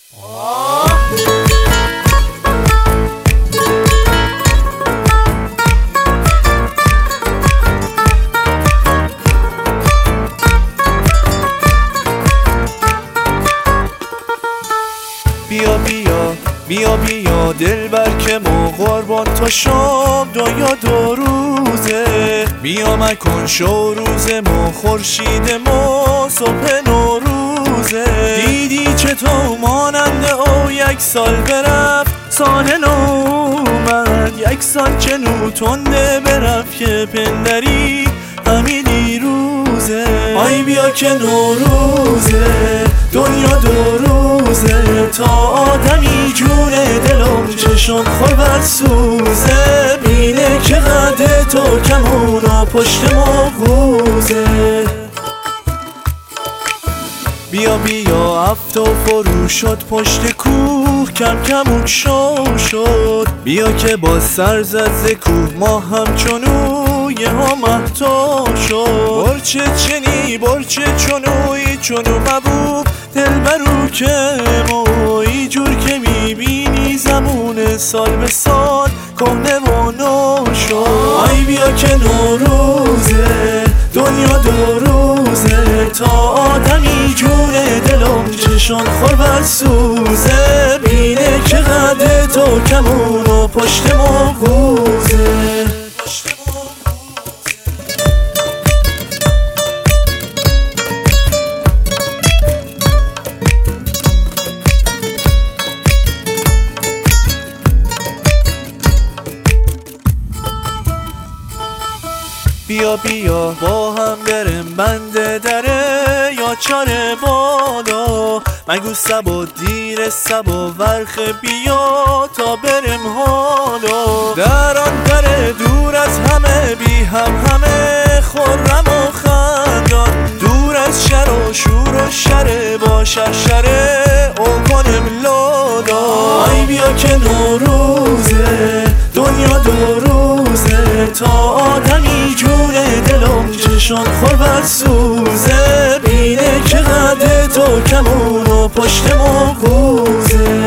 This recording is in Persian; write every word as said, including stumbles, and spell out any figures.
بیا بیا بیا بیا دلبر که ما قربان تا شام دنیا دو روزه. بیا مکن شو روز ما خورشید ما صبح نوروزه. دیدی چطور مانند او یک سال برفت سال نو اومد، یک سال چنو تنده برفت که پندری همین دیروزه. آی بیا که نوروزه دنیا دو روزه، تا آدمی جون دلم چشم خور بر سوزه. بینه که قد تو کمونا پشت ما قوزه. بیا بیا افت و فرو شد پشت کوه، کم کمون شو شد. بیا که با سر زد ز کوه ما همچنو یه ها مهتا شد. برچه چنی برچه چنوی چنو مبوب دلبرو که موی جور که میبینی زمون سال به سال کهنه و نو شد. آی بیا که نوروزه دنیا دو روزه، تا آدمی جون دلم چشم خور بر سوزه. بینه که قد تو کمون و پشت ما قوزه. بیا بیا با هم بریم بند دره یا چاره بالا. مگو سبا دیر سبا ورخ بیا تا بریم حالا. در آن دره دور از همه بی هم همه خرم و خندان، دور از شر و شور و شره با شرشره او کنیم لالا. آی بیا که نوروزه دنیا دو روزه، تا آدمی جون دلم چشم خور بر سوزه. بینه که قد تو کمون و پشت ما قوزه.